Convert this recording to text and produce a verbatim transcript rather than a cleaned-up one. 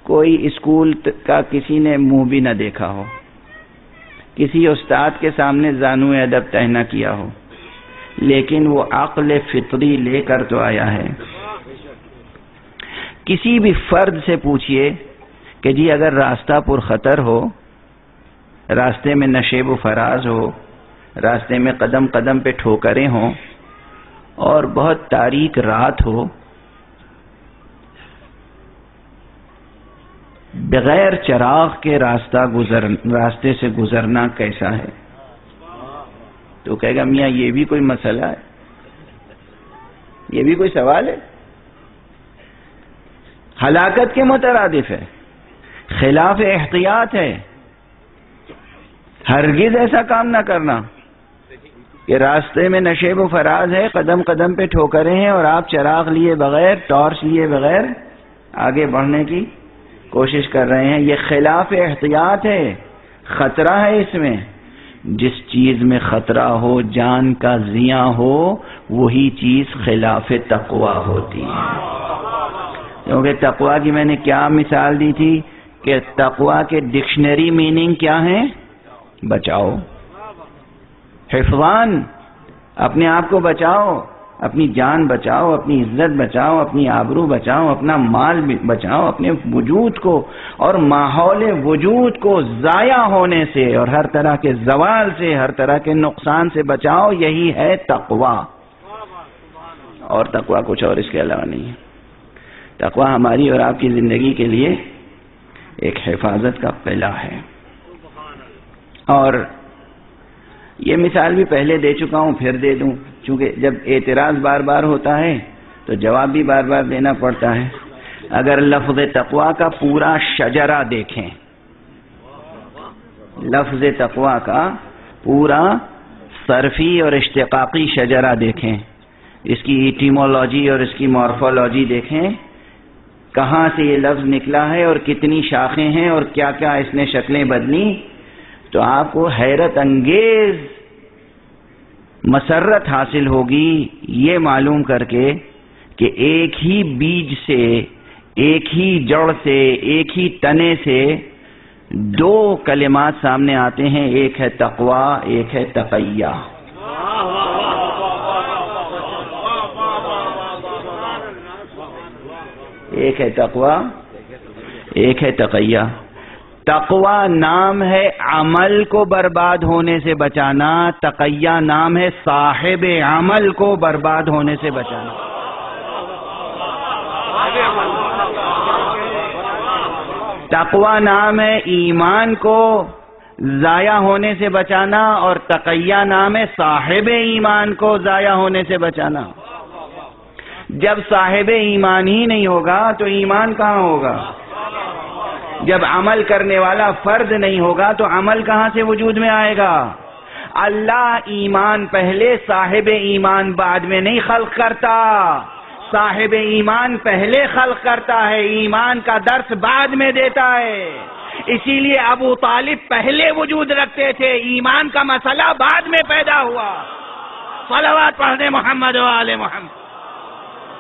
کوئی اسکول کا کسی نے منہ بھی نہ دیکھا ہو، کسی استاد کے سامنے زانو ادب طے نہ کیا ہو، لیکن وہ عقل فطری لے کر تو آیا ہے۔ کسی بھی فرد سے پوچھئے کہ جی اگر راستہ پر خطر ہو، راستے میں نشیب و فراز ہو، راستے میں قدم قدم پہ ٹھوکریں ہوں اور بہت تاریک رات ہو، بغیر چراغ کے راستہ گزر راستے سے گزرنا کیسا ہے؟ تو کہے گا میاں یہ بھی کوئی مسئلہ ہے، یہ بھی کوئی سوال ہے؟ ہلاکت کے مترادف ہے، خلاف احتیاط ہے۔ ہرگز ایسا کام نہ کرنا کہ راستے میں نشیب و فراز ہے، قدم قدم پہ ٹھوکریں ہیں اور آپ چراغ لیے بغیر، ٹارچ لیے بغیر آگے بڑھنے کی کوشش کر رہے ہیں۔ یہ خلاف احتیاط ہے، خطرہ ہے اس میں۔ جس چیز میں خطرہ ہو، جان کا زیاں ہو، وہی چیز خلاف تقوی ہوتی ہے۔ کیونکہ تقوی کی میں نے کیا مثال دی تھی کہ تقوی کے ڈکشنری میننگ کیا ہے؟ بچاؤ، حفظان، اپنے آپ کو بچاؤ، اپنی جان بچاؤ، اپنی عزت بچاؤ، اپنی آبرو بچاؤ، اپنا مال بچاؤ، اپنے وجود کو اور ماحول وجود کو ضائع ہونے سے اور ہر طرح کے زوال سے، ہر طرح کے نقصان سے بچاؤ۔ یہی ہے تقوی، اور تقوی کچھ اور اس کے علاوہ نہیں ہے۔ تقوی ہماری اور آپ کی زندگی کے لیے ایک حفاظت کا قلعہ ہے۔ اور یہ مثال بھی پہلے دے چکا ہوں، پھر دے دوں، چونکہ جب اعتراض بار بار ہوتا ہے تو جواب بھی بار بار دینا پڑتا ہے۔ اگر لفظ تقوی کا پورا شجرہ دیکھیں، لفظ تقوی کا پورا صرفی اور اشتقاقی شجرہ دیکھیں، اس کی ایٹیمولوجی اور اس کی مورفولوجی دیکھیں، کہاں سے یہ لفظ نکلا ہے اور کتنی شاخیں ہیں اور کیا کیا اس نے شکلیں بدلی، تو آپ کو حیرت انگیز مسرت حاصل ہوگی یہ معلوم کر کے کہ ایک ہی بیج سے، ایک ہی جڑ سے، ایک ہی تنے سے دو کلمات سامنے آتے ہیں، ایک ہے تقوی، ایک ہے تقیہ۔ ایک ہے تقوی، ایک ہے تقیہ۔ تقوی نام ہے عمل کو برباد ہونے سے بچانا، تقیہ نام ہے صاحب عمل کو برباد ہونے سے بچانا۔ تقوی نام ہے ایمان کو ضائع ہونے سے بچانا، اور تقیہ نام ہے صاحب ایمان کو ضائع ہونے سے بچانا۔ جب صاحب ایمان ہی نہیں ہوگا تو ایمان کہاں ہوگا؟ جب عمل کرنے والا فرد نہیں ہوگا تو عمل کہاں سے وجود میں آئے گا؟ اللہ ایمان پہلے، صاحب ایمان بعد میں نہیں خلق کرتا، صاحب ایمان پہلے خلق کرتا ہے، ایمان کا درس بعد میں دیتا ہے۔ اسی لیے ابو طالب پہلے وجود رکھتے تھے، ایمان کا مسئلہ بعد میں پیدا ہوا۔ صلوات پڑھنے محمد و آل محمد۔